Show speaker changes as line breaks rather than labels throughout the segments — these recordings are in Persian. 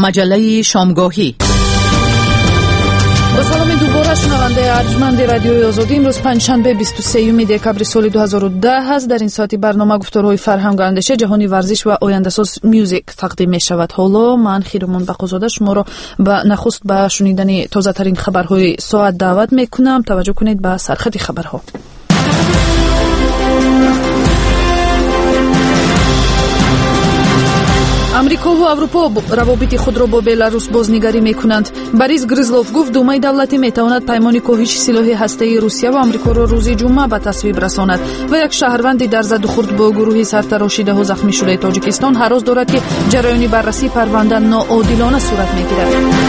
مجله شامگاهی. با سلام دوباره شنونده ارجمند رادیوی آزادی. امروز پنجشنبه 23 دکبر سال 2010 است. در این ساعتی برنامه گفتارهای فرهنگ و اندیشه، جهانی، ورزش و آینده‌ساز میوزیک تقدیم می شود. حالا من خیرمان بقازاده شما را به نخست به شنیدن تازه ترین خبرهای ساعت دعوت می کنم. توجه کنید به سرخط خبرها. امریکا و اروپا روابط خود را با بلاروس بازنگری میکنند. بوریس گریزلوف گفت دومای دولتی میتواند پیمان کاهش سلاح هسته‌ای روسیه و امریکا را روز جمعه به تصویب رساند. و یک شهروندی در زد و خورد با گروهی سرتراشیده و زخمی شده تاجیکستان هر روز دارد که جریان بررسی پرونده ناعادلانه صورت میگیرد.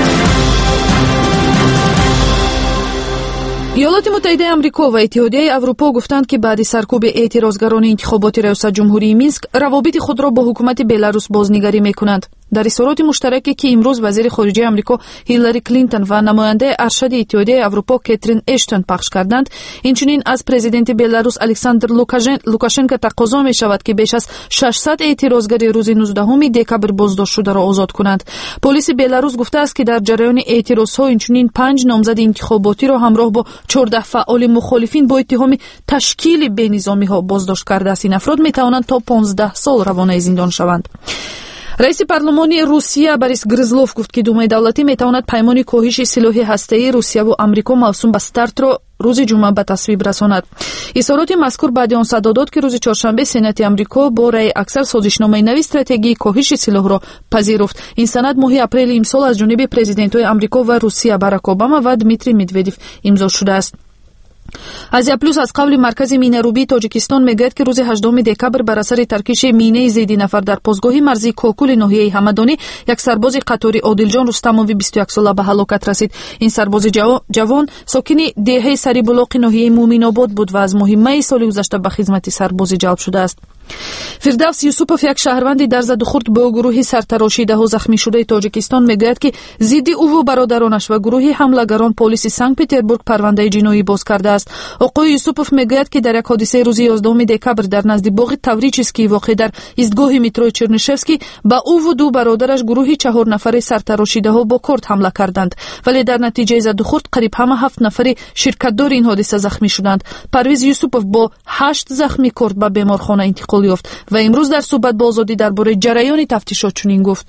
ایالات متحده آمریکا و اتحادیه اروپا گفتند که بعد سرکوب اعتراضگران انتخابات ریاست جمهوری مینسک روابط خود را با حکومت بلاروس بازنگری میکنند. در اظهارات مشترکی که امروز وزیر خارجه آمریکا هیلاری کلینتون و نماینده ارشد اتحادیه اروپا کاترین اشتون پخش کردند، اینچنین از پرزیدنت بلاروس الکساندر لوکاشنکو تقاضا می شود که بیش از 600 اعتراضگر روز 19 دکبر بازداشت شده را آزاد کنند. پلیس بلاروس گفته است که در جریان اعتراضها اینچنین 5 نامزد انتخاباتی را همراه با 14 فعال مخالفین با اتهام تشکیل بینظامی ها بازداشت کرده است. این افراد می توانند تا 15 سال روانه زندان شوند. رئیس پارلمانی روسیه بوریس گریزلوف گفت که دومای دولتی میتواند پیمان کاهش سلاح هسته‌ای روسیه و آمریکا موسوم به استارت را روز جمعه به تصویب رساند. اظهارات مذکور بعد آن صدا داد که روز چهارشنبه سنات آمریکا با رأی اکثر سازشنامه نوی استراتژی کاهش سلاح را پذیرفت. این سند ماه اپریل امسال از جانب پرزیدنت‌های آمریکا و روسیه باراک اوباما و دمیتری مدودوف امضا شده است. آزیا پلوس از قول مرکز مینروبی تاجیکستان میگوید که روز 18 دکبر بر اثر ترکش مینه ضد نفر در پاسگاه مرزی کوکول ناحیه همدانی یک سرباز قطاری عادلجان رستموی 21 ساله به هلاکت رسید. این سرباز جوان ساکن دهه سری بلاق ناحیه مومن‌آباد بود و از مهمه سال گذشته به خدمت سربازی جلب شده است. فردوس یوسوپوف یک شهروندی در زد و خورد با گروهی سرتراشیده و زخمی شده تاجیکستان میگوید که ضد او و برادرانش و گروهی حملهگران پلیس سنت پتربورگ پرونده جنایی باز کرده است. آقای یوسوپوف میگوید که در یک حادثه روز 11 دکبر در نزد باغ تاوریچسکی واقع در ایستگاه مترو چرنشفسکی با او و دو برادرش گروهی 4 نفره سرتراشیده ها با کارد حمله کردند، ولی در نتیجه زد و خورد قریب همه 7 نفر شرکت‌دار این حادثه زخمی شدند. پرویز یوسوپوف با 8 زخمی کارد به بیمارخانه انتقال یافت و امروز در صحبت با آزادی درباره جریان تفتیشات چنین گفت: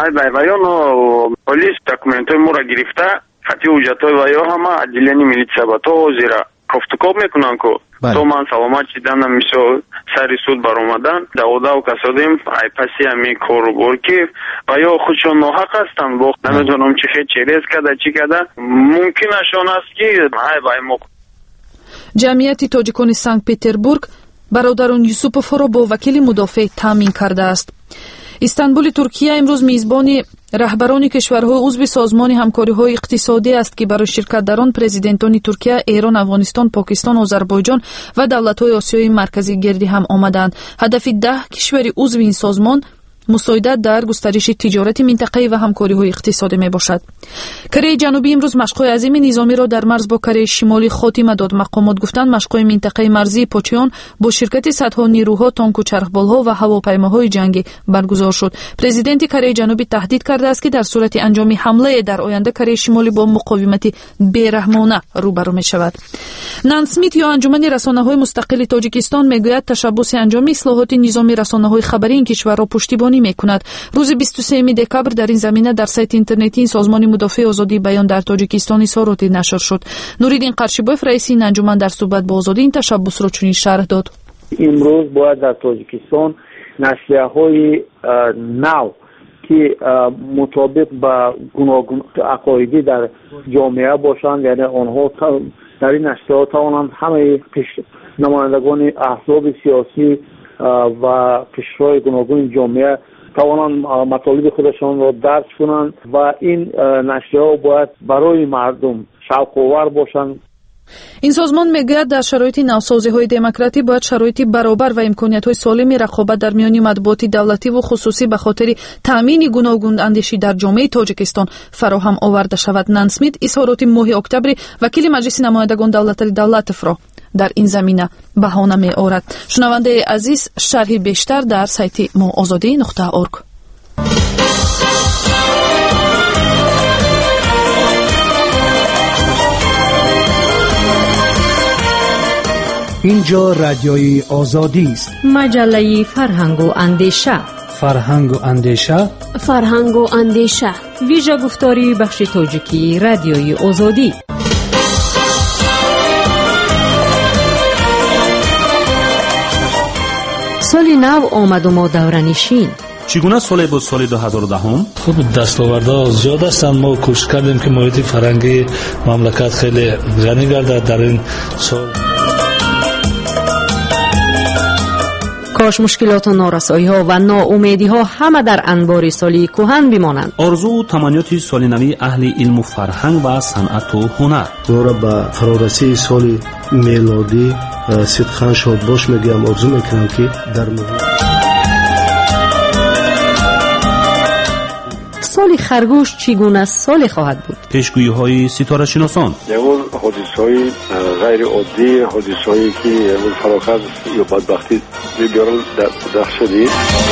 پلیس داکومنت‌های ما را گرفته، خطی حجت‌های و یا همه عجلانی ملیتسیا با تو زیرا کفتکاب میکنن که تو من سلامت چیدن میشه سری سود برآمدن داودا و کسادیم ای پسی همی کارو که و یا خودشون ناحق هستن با نمیدونم چی ریز کرده چی کرده ممکن شون است که ای بای ما.
جمعیت تاجیکان سنت پتربورگ برادران یوسوپوف را با وکیل مدافع تامین کرده است. استانبول ترکیه امروز میزبان رهبران کشورهای عضو سازمان همکاری‌های اقتصادی است که برای شرکت در آن پرزیدنتان ترکیه، ایران، افغانستان، پاکستان، آذربایجان و دولت‌های آسیای مرکزی گردی هم آمدند. هدف 10 کشور عضو این سازمان مساعدت در گسترش تجارت منطقه‌ای و همکاری‌های اقتصادی میباشد. کره جنوبی امروز مشق‌های عظیم نظامی را در مرز با کره شمالی خاتمه داد. مقامات گفتند مشق‌های منطقه مرزی پوچیان با شرکت صدها نیروها، تانک و چرخبال‌ها و هواپیماهای جنگی برگزار شد. پرزیدنت کره جنوبی تهدید کرده است که در صورت انجام حمله در آینده کره شمالی با مقاومت بی‌رحمانه روبرو می‌شود. نان سمیت یا انجمن رسانه‌های مستقل تاجیکستان میگوید تشبث انجام اصلاحات نظامی رسانه‌های خبری این کشور را پشتیبانی میکند. روز 23 دکبر در این زمینه در سایت اینترنتی سازمان مدافع آزادی بیان در تاجیکستان اظهاراتی نشر شد. نوریدین قرشیبوف رئیس این انجمن در صحبت با آزادی این تشبث را چنین شرح داد:
امروز باید در تاجیکستان نشریه‌های نو که مطابق با گوناگون عقایدی در جامعه باشند، یعنی آنها در این نشریه‌ها توانند همه نمایندگان احزاب سیاسی و قشرهای گوناگون جامعه توانند مطالب خودشان را درک کنند و این نشریه‌ها باید برای مردم شوق‌آور باشند.
این سازمان میگوید در شرایط نوسازی‌های دموکراتی باید شرایط برابر و امکانیت‌های سالم رقابت در میان مطبوعات دولتی و خصوصی به خاطر تامین گوناگون اندیشی در جامعه تاجیکستان فراهم آورده شود. نان سمیت اظهارات ماه اکتبر وکیل مجلس نمایندگان دولت را در این زمینه بهانه می آورد. شنونده عزیز، شرح بیشتر در سایت موآزادی.org.
اینجا رادیوی آزادی است.
مجله فرهنگ و اندیشه.
فرهنگ و اندیشه.
فرهنگ و اندیشه. ویژه گفتاری بخش تاجیکی رادیوی آزادی. سالی نو آمد و ما دورنشین.
چگونه سال بود سال 2010؟
خوب دستاوردها زیاد هستند. ما کوشش کردیم که محیط فرهنگی مملکت خیلی غنی گردد در این سال.
کاش مشکلات و نارسایی ها و ناامیدی ها همه در انبار سالی کهن بمانند.
آرزو و تمنیات سال نوی اهل علم و فرهنگ و صنعت و هنر.
ما را به فرارسی سال میلادی صدقاً شاد باش میگم. آرزو میکنم که در
سال خرگوش چگونه سال خواهد بود؟
پیشگویی های ستاره شناسان.
یکون حادثه های غیر عادی، حادثه هایی که یکون فراخر یا بدبختی بیارن در شدید.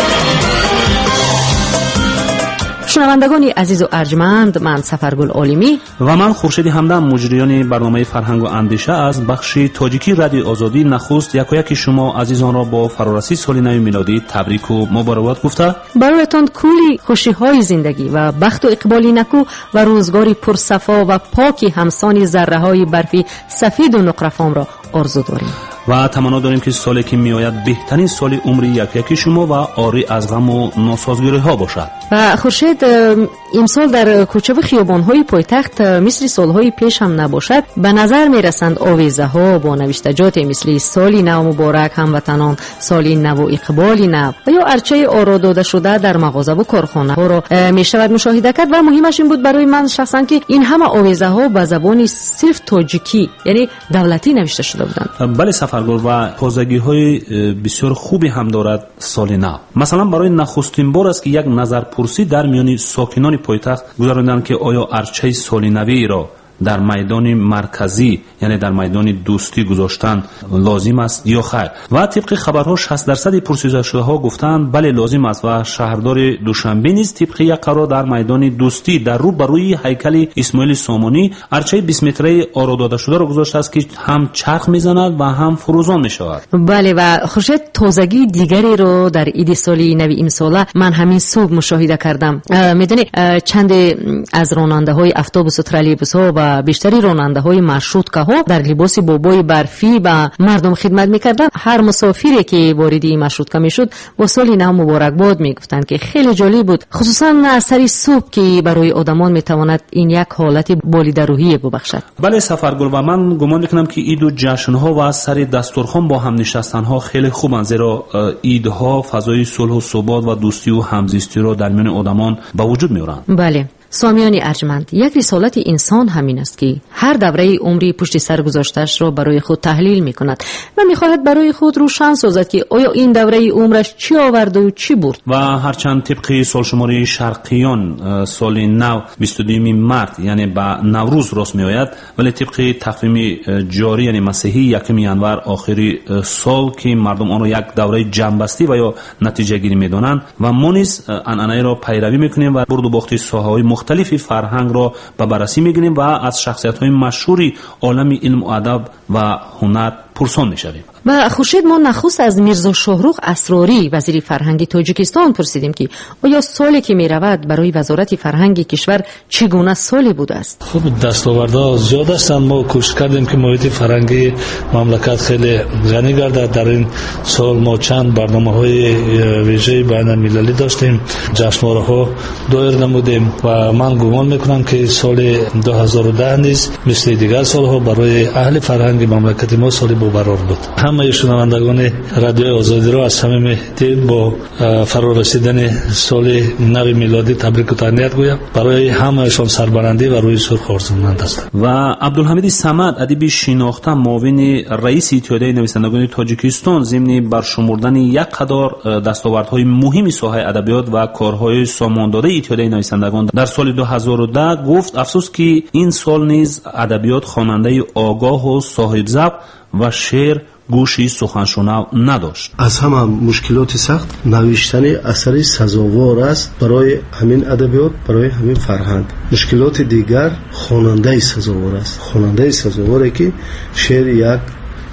شنوندگان عزیز و ارجمند، من سفرگل عالمی
و من خورشید همدم، مجریان برنامه فرهنگ و اندیشه از بخش تاجیکی رادیو آزادی، نخست یکایک شما عزیزان را با فرارسی سال نو میلادی تبریک و مبارکباد گفته
برایتان کلی خوشی‌های زندگی و بخت و اقبالی نکو و روزگاری پرصفا و پاکی همسان ذره‌های برفی سفید و نقره‌فام را آرزو داریم
و تمنا داریم که سالی که میآید بهترین سال عمر یکی شما و عاری از غم و ناسازگاری‌ها باشد.
و خورشید امسال در کوچه و خیابان‌های پایتخت مثل سال‌های پیش هم نباشد. به نظر می‌رسند آویزه‌ها با نوشتجات مثل سالی نو مبارک هموطنان، سالی نو اقبالی نو و یا ارچه آرا داده شده در مغازه و کارخانه‌ها را می‌شود مشاهده کرد و مهمش این بود برای من شخصاً که این همه آویزه‌ها به زبان صرف تاجیکی یعنی دولتی نوشته شده بودند.
بله سفرگل و تازگی‌های بسیار خوبی هم دارد سال نو. مثلا برای نخستین بار است که یک نظرپرسی در میان ساکنان پایتخت گذاردند که آیا ارچه سال نوی را در میدان مرکزی یعنی در میدان دوستی گذاشتن لازم است یا خیر. و طبق خبرها 60% پرسیده شده ها گفتند بله لازم است و شهردار دوشنبه نیز طبق یک قرار در میدان دوستی در روبروی هیکل اسماعیل سامانی ارچه 20 متری آرا داده شده را گذاشته است که هم چرخ میزند و هم فروزان میشود.
بله و خورشید تازگی دیگری رو در عید سالی نو امسال من همین صبح مشاهده کردم. میدونی چند از راننده‌های اتوبوس و ترالیبوس‌ها و بیشتری راننده‌های مارشروتکاها در لباس بابای برفی و مردم خدمت می‌کردند. هر مسافری که وارد این مارشروتکا میشد با سال نو مبارکباد میگفتند که خیلی جالب بود، خصوصا اثری صبح که برای آدمان میتواند این یک حالت بالیده روحی ببخشد.
بله سفرگل و من گمان میکنم که عید و جشن‌ها و سر دسترخوان با هم نشستن‌ها خیلی خوبند، زیرا عیدها فضای صلح و ثبات و دوستی و همزیستی را در میان آدمان به وجود میارند.
بله سامیان ارجمند، یک رسالت انسان همین است که هر دوره عمری پشت سر گذاشته‌اش را برای خود تحلیل می‌کند و می‌خواهد برای خود روشن سازد که آیا این دوره عمرش چی آورد و چی برد.
و هرچند طبق سالشماری شرقیان سال نو 22 مارس یعنی به نوروز راست می‌آید، ولی طبق تقویم جاری یعنی مسیحی 1 ینور آخری سال که مردم آن را یک دوره جنبستی و یا نتیجه گیری می‌دانند و ما نیز عنعنه را پیروی می‌کنیم و برد و باخت ساحه‌های مختلفی فرهنگ را به بررسی می‌گیریم و از شخصیت‌های مشهوری عالم علم و ادب و هنر پرسان می‌شویم.
و خورشید ما نخست از میرزا شاهرخ اسراری وزیر فرهنگ تاجیکستان پرسیدیم که آیا سالی که می‌رود برای وزارت فرهنگ کشور چگونه سالی بوده است.
خوب دستاوردها زیاد هستند. ما کوشش کردیم که محیط فرهنگی مملکت خیلی غنی گردد. در این سال ما چند برنامه‌های ویژه بین‌المللی داشتیم، جشنواره‌ها دایر نمودیم و من گمان می‌کنم که سال 2010 نیز مثل دیگر سال‌ها برای اهل فرهنگ مملکت ما سالی بابرار بود. همه شنوندگان رادیو آزادی را از صمیم دل با فرارسیدن سال نو میلادی تبریک و تهنیت گویم. برای همهشان سربلندی و روی سرخ آرزومند هستم.
و عبدالحمید صمد ادیب شناخته معاون رئیس اتحادیه نویسندگان تاجیکستان ضمن برشمردن یک قطار دستاوردهای مهم ساحه ادبیات و کارهای سامان داده اتحادیه نویسندگان در سال 2010 گفت افسوس که این سال نیز ادبیات خواننده آگاه و صاحب ذوق و شعر گوشی سخنشنو نداشت.
از همه مشکلات سخت نوشتن اثری سزاوار است برای همین ادبیات، برای همین فرهنگ. مشکلات دیگر خواننده سزاوار است. خواننده سزاواره که شعر یک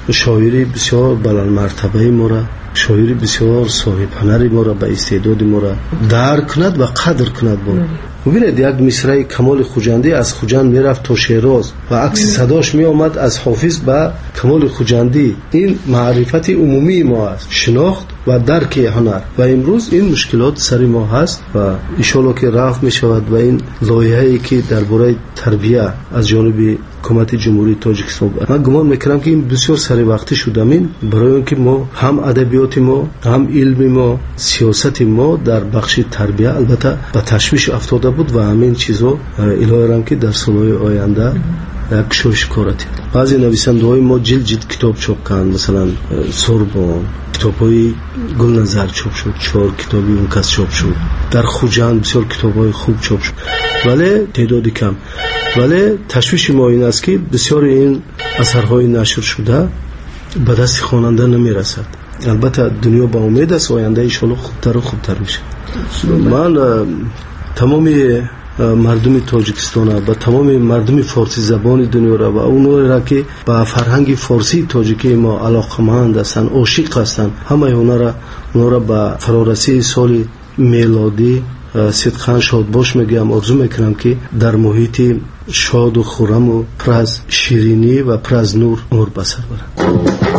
شاعری بسیار بلند مرتبه ما را، شاعری بسیار صاحب هنری ما را، به استعداد ما را درک کند و قدر کند. ببینید یک مصرع کمال خوجندی از خوجند میرفت تا شیراز و عکس صداش می آمد از حافظ به کمال خوجندی. این معرفت عمومی ما است، شناخت و درک هنر. و امروز این مشکلات سر ما هست و ان شاءالله که رفع می شود و این لایحه‌ای که درباره تربیت از جانب حکومت جمهوری تاجیکستان، من گمان میکنم که این بسیار سر وقتی شده. این برای اینکه ما هم ادبیات ما، هم علم ما، سیاست ما در بخش تربیت البته به تشویش افتاده بود و همین چیزا الهی رحم که در سالهای آینده یک شوشکارتی. بعضی نویسنده‌های ما جلد کتاب چاپ کردند، مثلا سوربون کتاب‌های گلنظر چاپ شد، 4 کتابی اون کس چاپ شد، در خوجند بسیار کتاب‌های خوب چاپ شد، ولی تعدادی کم. ولی تشویش ما این است که بسیار این اثرهای نشر شده به دست خواننده نمیرسد. البته دنیا با امید است آینده ان شاءالله خوبتر و خوبتر میشه. من تمام مردم تاجیکستان و تمام مردم فارسی زبان دنیا را و اونها را که با فرهنگ فارسی تاجیکی ما علاقمند هستند، عاشق هستند، همه اونها را با فرارسی سال میلادی صدقاً شاد باش میگم. آرزو میکنم که در محیط شاد و خرم و پر از شیرینی و پر از نور عمر بسر برد.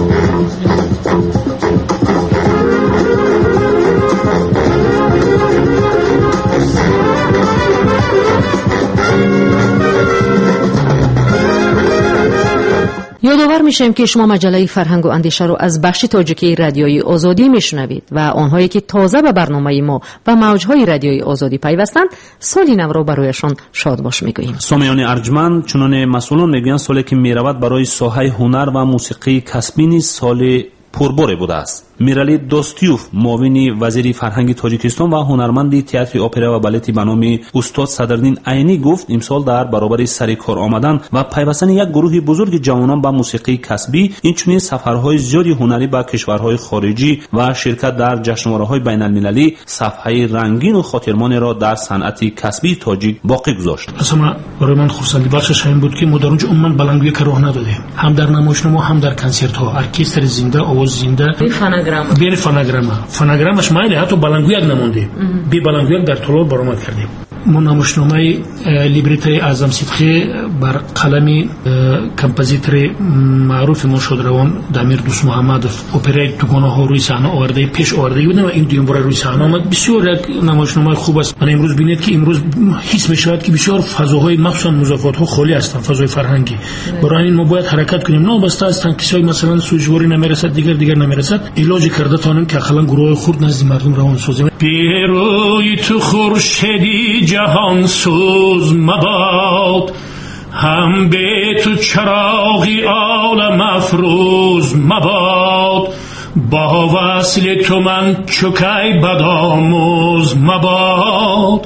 یادآور میشیم که شما مجله فرهنگ و اندیشه رو از بخش تاجیکی رادیوی آزادی میشنوید و آنهایی که تازه به برنامه ما و موجهای رادیوی آزادی پیوستند سالی نو را برایشان شاد باش میگوییم.
سامیان ارجمند، چنان مسئولان میگویند سالی که میرود برای ساحه هنر و موسیقی کسبی نیز سال پرباره بوده است. میرالی دوستیوف، معاون وزیر فرهنگ تاجیکستان و هنرمند تئاتر اپرا و بالت به نام استاد صدرالدین عینی گفت امسال در برابر سر کار آمدن و پیوستن یک گروه بزرگ جوانان به موسیقی کسبی، اینچنین سفرهای زیادی هنری به کشورهای خارجی و شرکت در جشنواره‌های بین‌المللی صفحه رنگین و خاطرمان را در صنعت کسبی تاجیک باقی گذاشت.
اصلا برای من خرسندی بخشش این بود که ما در اونجا عموما بلنگوی که راه ندادیم، هم در نمایشنامه هم در کنسرت‌ها، ارکستر زنده، آواز زنده، بین فونوگرامش مایل حتی بلنگوی یک نمونده، بی بلنگوی در طلال برآمد کردیم. ما نمایشنامه لیبرتای اعظم صدقی بر قلم کمپوزیتور معروف ما شادروان دمیر دوست محمدов اپرای دوگانه‌ها روی صحنه آورده، پیش آورده بودن و این دوم بار روی صحنه آمد. بسیار یک نمایشنامه خوب است. من امروز ببینید که امروز حس می‌شود که بسیار فضاهای مخصوصا مضافات‌ها خالی هستند، فضای فرهنگی. برای این ما باید حرکت کنیم. نه بس از تنکیسای مثلا سوژواری نمیرسد، دیگر نمیرسد، علاج کرده تانیم که اخلاً گروه خرد نزد مردم روان سازیم. بیروی تو خورشیدی جهان سوز مباد، هم به تو چراغی عالم افروز مباد، با وصل تو من چوکی بدآموز مباد،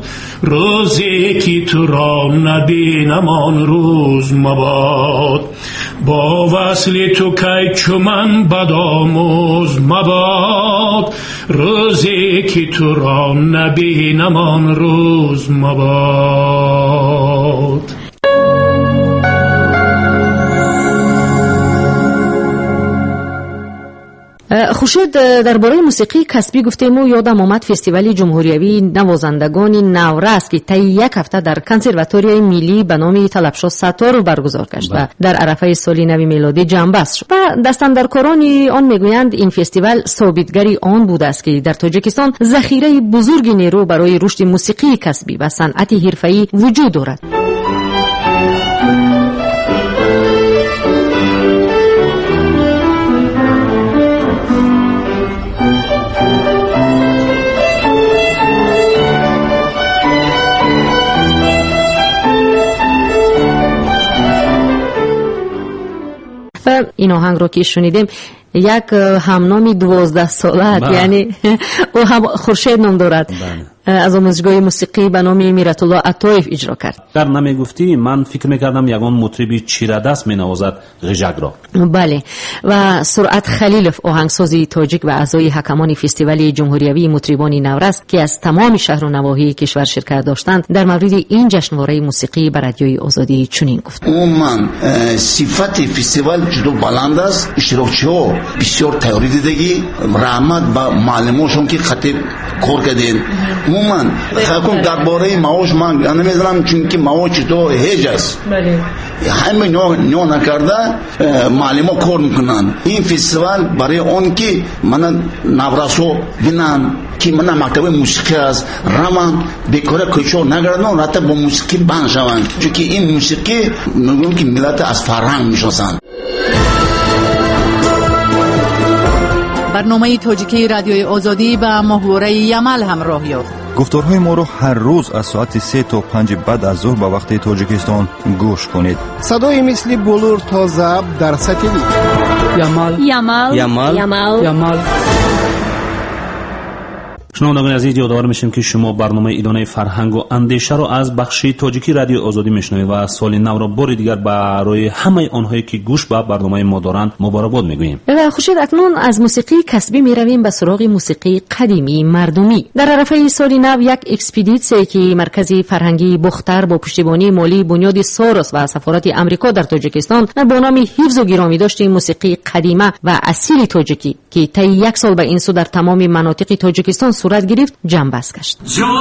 روزی که تو را نبینم آن روز مباد، با وصل تو کی چو من بدآموز مباد، روزی که تو را نبینم آن روز مباد.
خورشید، درباره موسیقی کسبی گفتیم و یادم آمد فستیوال جمهوریوی نوازندگان نورست که طی یک هفته در کنسرواتوریای ملی به نام طلبشاه ستار برگزار گشت و در عرفه سال نو میلادی جنبست شد. و دستاندرکاران آن میگویند این فستیوال ثابتگری آن بوده است که در تاجیکستان ذخیره بزرگ نیرو برای رشد موسیقی کسبی و صنعت حرفه‌ای وجود دارد. این آهنگ رو که شنیدیم یک همنامی 12 ساله، یعنی او هم خورشید نام دارد از آموزشگاه موسیقی به نام میرت الله عطایف اجرا کرد.
در نمیگفتی من فکر میکردم یگان مطربی چیره‌دست مینوازد غژک را.
بله. و سرعت خلیلوف آهنگسازی تاجیک و اعضای حکمان فستیوال جمهوریوی مطربان نورس که از تمام شهر و نواحی کشور شرکت داشتند در مورد این جشنواره موسیقی بر رادیوی آزادی چنین گفت:
عموما صفت فستیوال جدو بلند است، اشتراکچی‌ها بسیار تیاری دیدگی رحمت با معلماشون که خطیب کار کردن. عموما حکم درباره معاش من نمیدونم چون که معاش تو هیچ است. بله. همه نو نکرده معلما کار میکنن. این فستیوال برای اون که من نورسو بینن که من مکتب موسیقی است رمان بیکاره کوچو نگردن رات با موسیقی بند شوند چون که این موسیقی میگن که ملت از فرهنگ میشناسند.
برنامه تاجیکی رادیوی آزادی با محوره یمل همراه یافت.
گفتارهای ما رو هر روز از ساعت 3 تا 5 بعد از ظهر به وقت تاجیکستان گوش کنید.
صدای مثل بلور تا زب در سطحی
یمل یمل یمل یمل یمل.
شنوندگان عزیز، یادآور میشیم که شما برنامه ادانه فرهنگ و اندیشه را از بخش تاجیکی رادیو آزادی میشنوید و سال نو را بار دیگر برای همه آنهایی که گوش به برنامه ما دارند مبارکباد میگوییم.
و خورشید اکنون از موسیقی کسبی میرویم به سراغ موسیقی قدیمی مردمی. در عرفه سال نو یک اکسپدیسیون که مرکزی فرهنگی بختر با پشتیبانی مالی بنیاد ساروس و سفارت امریکا در تاجیکستان با نام حفظ و گرامی داشته موسیقی قدیمه و اصیل تاجیکی که طی یک سال به این سو در تمام مناطق تاجیکستان صورت گرفت جنبست گشت.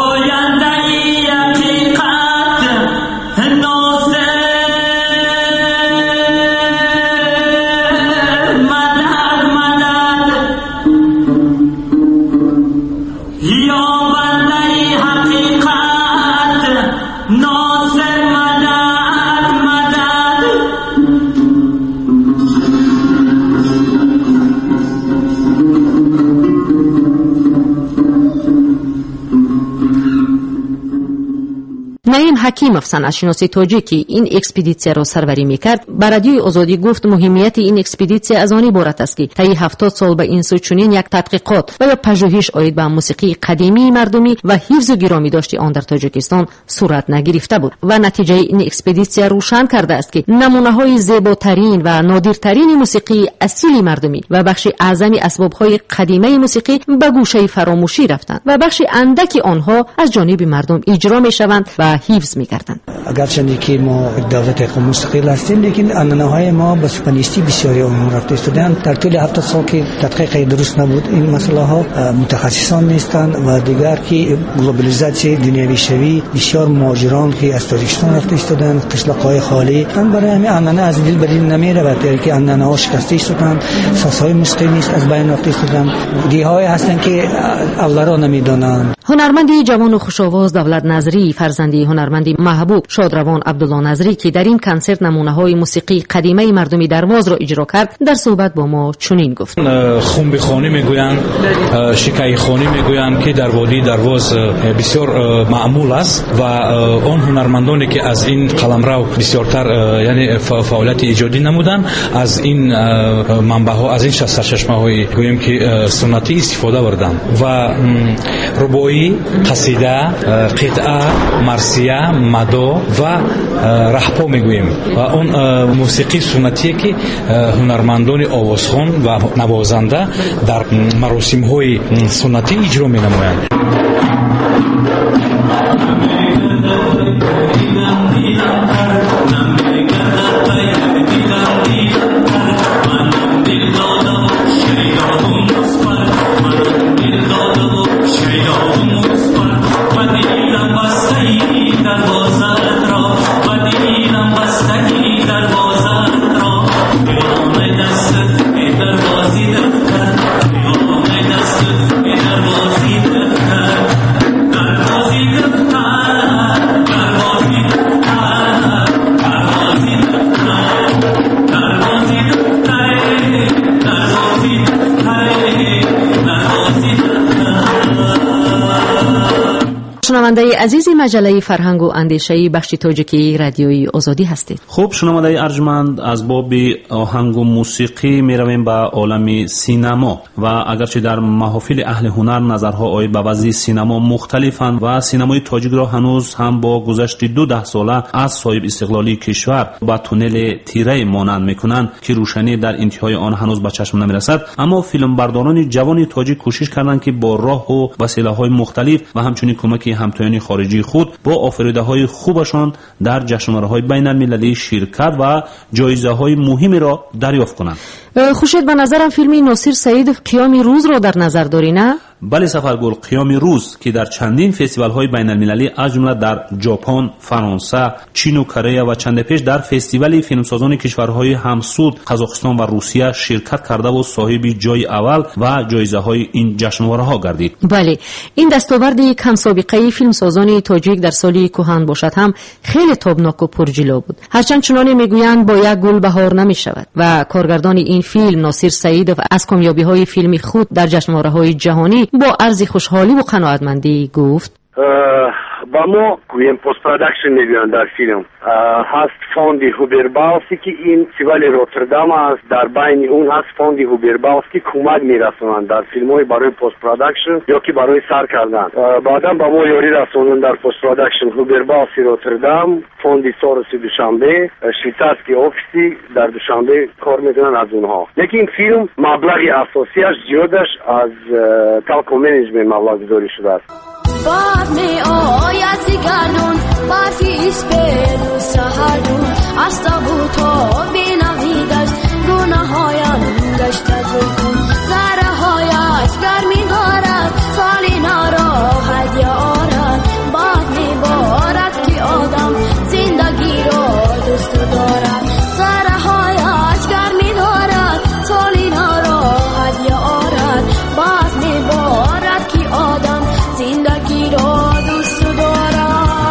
نعیم حکیموف صنعت‌شناس تاجیکی این اکسپدیسیون را سروری می‌کرد. بر رادیوی آزادی گفت مهمیت این اکسپدیسیون از آن عبارت است که طی 70 سال به این سو چنین یک تحقیقات و یا پژوهش عاید به موسیقی قدیمی مردمی و حفظ و گرامی داشته آن در تاجیکستان صورت نگرفته بود و نتیجه این اکسپدیسیون روشن کرده است که نمونه‌های زیباترین و نادرترین موسیقی اصیل مردمی و بخش اعظم اسباب‌های قدیمی موسیقی به گوشه فراموشی رفتند و بخش اندکی آنها از جانب مردم اجرا می‌شوند و حفظ می‌کردند.
اگرچه که ما دولت موسیقی هستیم لیکن آنانهای ما به سپانیستی بسیاری آنها رفته استودند. در طول 70 سال که تحقیق درست نبود این مسئله ها متخصصان نیستند و دیگر که گلوبالیزاسیون دنیوی شوی بسیار مهاجران که از تاجیکستان رفته استودند قشلاق‌های خالی برای همین آنانه از دل بدین نمی‌رود که آنانها شکسته شدند سازهای موسیقی نیست از بین رفته استودند دیهای هستند که الله را نمی‌دانند.
هنرمندی جوان و خوش‌آواز دولت نظری فرزندی هنرمندی محبوب شادروان عبدالله نظری که در این کنسرت نمونه‌های موسیقی قدیمی مردمی درواز را اجرا کرد در صحبت با ما چنین گفت:
خنبی خوانی میگویند شکای خوانی میگویند که در وادی درواز بسیار معمول است و آن هنرمندانی که از این قلمرو بسیارتر یعنی فعالیت ایجادی نمودند از این منبع‌ها از این سرچشمه‌های گوییم که سنتی استفاده بردند و رباعی قصیده قطعه مرثیه مدو و رهپا میگوییم و اون موسیقی سنتی که هنرمندان آوازخوان و نوازنده در مراسم‌های سنتی اجرا می‌نمایند.
مجله فرهنگ و اندیشه بخش تاجیکی رادیوی آزادی هستید.
خوب شنونده ارجمند، از باب آهنگ و موسیقی میرویم به عالم سینما و اگرچه در محافل اهل هنر نظرها آید به وضع سینما مختلفند و سینمای تاجیک را هنوز هم با گذشت 12 ساله از صاحب استقلالی کشور با تونل تیره مانند میکنند که روشنی در انتهای آن هنوز به چشم نمیرسد، اما فیلمبرداران جوان تاجیک کوشش کردند که با راه و وسیله‌های مختلف و همچنین کمک همتایان خارجی خود با آفریده‌های خوبشان در جشنواره‌های بین‌المللی شرکت و جایزه‌های مهمی را دریافت کنند.
خوشید به نظرم فیلمی ناصر سعیدов قیام روز را در نظر داری نه؟
بله سفرگل، قیام روز که در چندین فستیوال‌های بین‌المللی از جمله در ژاپن، فرانسه، چین و کره و چند پیش در فستیوال فیلمسازان کشورهای همسود قزاقستان و روسیه شرکت کرده و صاحب جای اول و جایزه‌های این جشنواره‌ها گردید.
بله، این دستاورد کم سابقه فیلمسازان تاجیک در سالی کهن باشد هم خیلی تابناک و پرجلو بود. هرچند چنانه میگویند با یک گل بهار نمی‌شود و کارگردان این فیلم ناصر سعیدов از کامیابی‌های فیلم خود در جشنواره‌های جهانی با عرض خوشحالی و قناعتمندی گفت:
با ما گویم پست پروداکشن میگویند در فیلم هست فوند هوبرباوسی که این فستیوال روتردام است، در بین اون هست فوند هوبرباوس که کمک میرسونند در فیلم‌های برای پست پروداکشن یا که برای سر کردن. بعدا با ما یاری رسوندن در پست پروداکشن هوبرباوسی روتردام، فوند سورسی دوشنبه، شویتسکی اوفیسی در دوشنبه کار میکنن از اونها. لیکن فیلم مبلغ اساسیش زیادش از تالکو منیجمنت مبلغ گذاری شده است.
باد می آید زیگردون برفی اسپیدو سهردون از تابوتا بینویدش گناه هایم گشته زکن ذره هایش گرمی دارد سالی ناراحت یارد باد می بارد که آدم زندگی را دوست دارد ذره هایش گرمی دارد سالی ناراحت یارد باد می بارد که آدم زندگی را دوست دارد.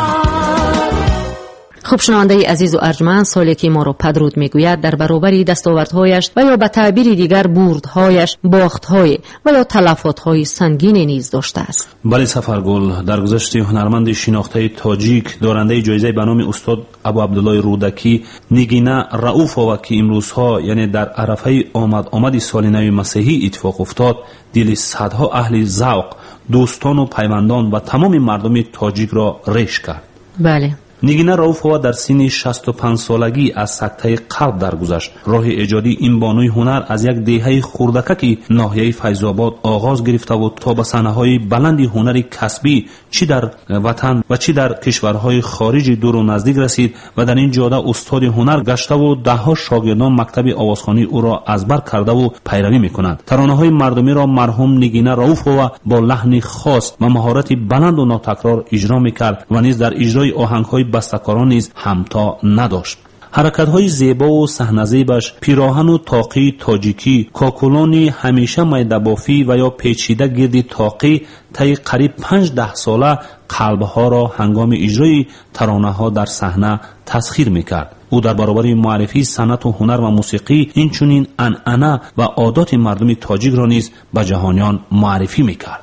خب شنونده عزیز و ارجمند، سالی که ما را پدرود میگوید در برابر دستاوردهایش و یا به تعبیر دیگر بردهایش باختهای و یا تلفاتهای سنگین نیز داشته است.
بله سفرگل، در گذشته هنرمند شناخته تاجیک دارنده جایزه به نام استاد ابو عبدالله رودکی نگینه رؤوفова که امروزها یعنی در عرفه آمد سال نو مسیحی اتفاق افتاد، دل صدها اهل ذوق، دوستان و پیوندان و تمام مردم تاجیک را ریش کرد.
بله.
نگینه رؤوفova در سن 65 سالگی از سکته قلب درگذشت. راه ایجادی این بانوی هنر از یک دهه خردککی ناحیه فیض‌آباد آغاز گرفته و تا به صحنه‌های بلند هنر کسبی چی در وطن و چی در کشورهای خارجی دور و نزدیک رسید و در این جاده استاد هنر گشته و ده‌ها شاگردان مکتب آوازخوانی او را ازبر کرده و پیروی می‌کنند. ترانه‌های مردمی را مرحوم نگینه رؤوفova با لحن خاص و مهارت بلند و ناتکرار اجرا می‌کرد و نیز در اجرای آهنگ‌های بسته‌کاران نیز همتا نداشت. حرکت‌های زیبا و صحنه‌زیبش، پیراهن و تاقی تاجیکی، کاکولانی همیشه میده‌بافی و یا پیچیده گرد تاقی طی قریب 5-10 ساله قلب‌ها را هنگام اجرای ترانه‌ها در صحنه تسخیر می‌کرد. او در برابر معرفی صنعت و هنر و موسیقی اینچنین عنعنه و عادات مردم تاجیک را نیز به جهانیان معرفی می‌کرد.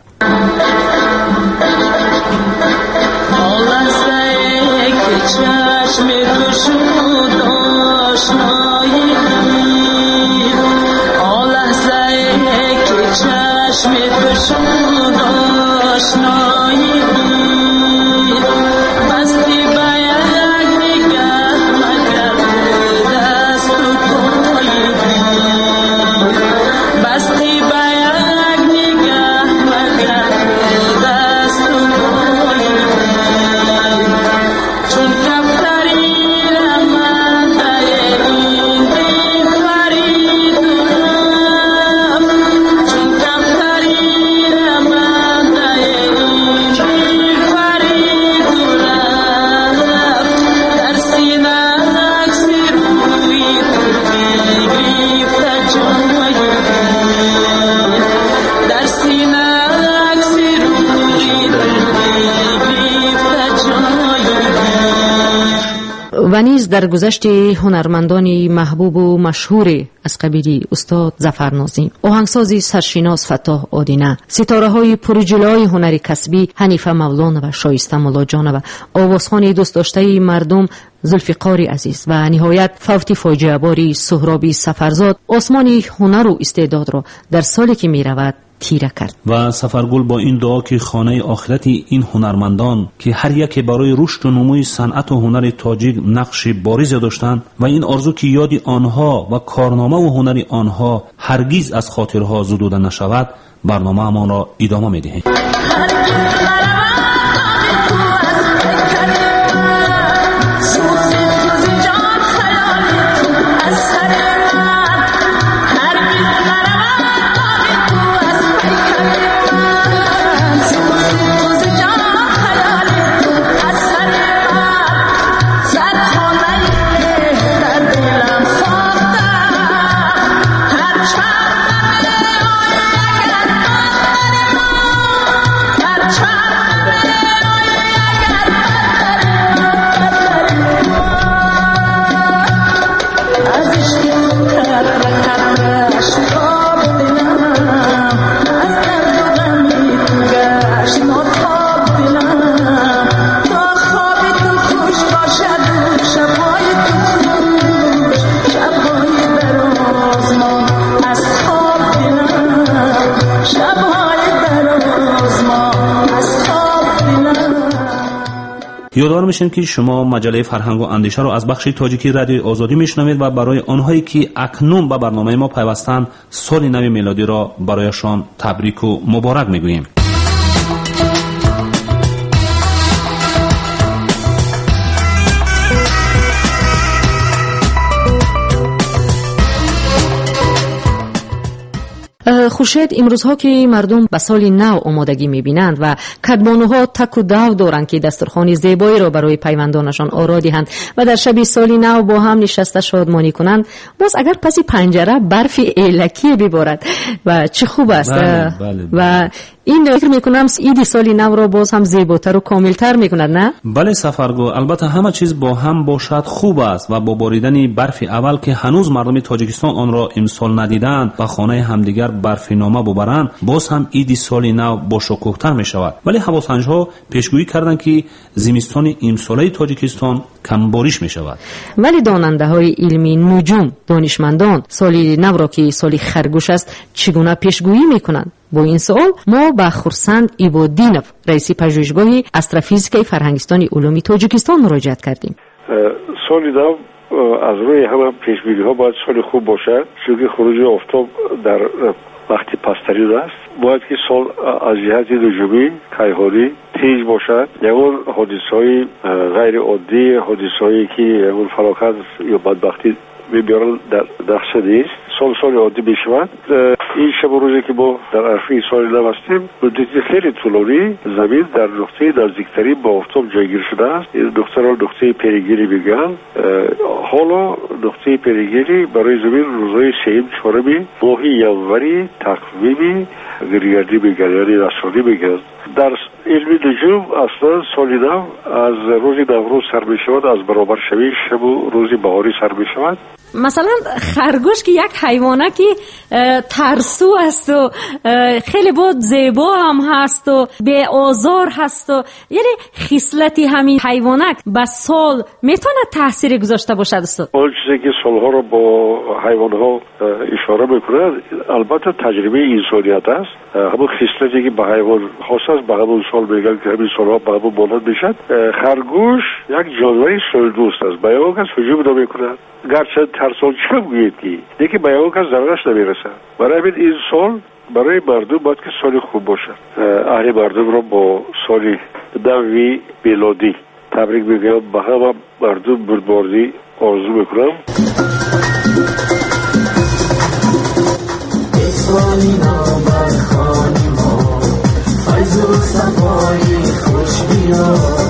چشم کشود آشنایی آن لحظه که چشم کشود آشنایی بستی باید نگه مگر دست و پایی بستی باید نگه مگر دست و پایی چون کفتری
و نیز در گذشت هنرمندان محبوب و مشهور از قبیل استاد ظفرنازی، آهنگساز سرشناس فتاح آدینه، ستاره‌های پرجلوه هنر کسبی حنیفه مولانا و شایسته ملاجان و آوازخوان دوست داشته مردم ذوالفقار عزیز و نهایت فوت فاجعه باری سهرابی سفرزاد آسمان هنر و استعداد را در سالی که می‌رود تیره کرد. و
سفرگل با این دعا که خانه آخرت این هنرمندان که هر یک برای رشد و نموی صنعت و هنر تاجیک نقش بارز داشتند و این آرزو که یاد آنها و کارنامه و هنر آنها هرگز از خاطرها زدوده نشود، برنامه ما را ادامه می‌دهیم. یادآور میشیم که شما مجله فرهنگ و اندیشه را از بخش تاجیکی رادیو آزادی میشنوید و برای آنهایی که اکنون به برنامه ما پیوستند سال نو میلادی را برایشان تبریک و مبارک میگوییم.
خورشید امروزها که مردم به سال نو آمادگی می‌بینند و کدبانوها تک و دو دارند که دسترخوان زیبایی را برای پیوندانشان آرا دهند و در شب سال نو با هم نشسته شادمانی کنند، باز اگر پس پنجره برف ایلکی ببارد و چه خوب است.
بله.
و این فکر میکنم عید سال نو را باز هم زیباتر و کاملتر میکند، نه؟
بله سفرگو، البته همه چیز با هم باشد خوب است و با باریدن برف اول که هنوز مردم تاجیکستان آن را امسال ندیدند و خانه همدیگر برفنامه ببرند، باز هم عید سال نو با شکوه‌تر می شود. ولی هواسنج‌ها پیشگویی کردند که زمستان امساله تاجیکستان کم بارش می شود.
ولی داننده‌های علمی، نجوم، دانشمندان سال نو را که سال خرگوش است چگونه پیشگویی میکنند؟ با این سوال ما با خورسند ایبادینov رئیس پژوهشگاه استروفیزیک فرهنگستان علوم تاجیکستان مراجعت کردیم.
سال نو از روی همه پیشبینی‌ها باید سال خوب باشد، چون خروج آفتاب در وقتی پستری است. باید که سال از جهت نجومی کیهانی تیز باشد. یکون حادثه‌های غیر عادی، حادثه‌هایی که اون فراخت یا بدبختی می‌برند در نیست. سال عادی بشود. این شب و روزی که ما در عرفه سال نو هستیم، مدتی خیلی طولانی زمین در نقطه نزدیکتری با آفتاب جایگیر شده است. این نقطه را نقطه پیریگیری میگن. حالا نقطه پیریگیری برای زمین روزهای سه‌م، چهارم ماه ینوری تقویمی گریگردی میگن، یعنی نصرانی میگن. در علم نجوم اصلا سال نو از روز نوروز سر میشود، از برابر شوی شب و روز بهاری سر میشود.
مثلا خرگوش که یک حیوانه که ترسو است و خیلی بود زیبا هم هست و به آزار هست و یعنی خصلتی همین حیوانک به سال میتونه تاثیر گذاشته باشد است.
اون چیزی که سالها رو با حیوانها اشاره میکنه البته تجربه انسانیت است. همون خصلتی که به حیوان خاص است به همون سال میگن که همین سالها به همون مانند میشد. خرگوش یک جانوری سالدوست است، به یه کس هجوم نمیکنه، گرچه ترسان چه بگوید که یکی به یه کس ضررش نمیرسه. برای همین این سال برای مردم باید که سال خوب باشد. اهل مردم را با سال نوی میلادی تبریک میگم، به همه مردم بردباری آرزو میکنم.
سالی نو بر خانه ما فیض و صفای خوش بیاد.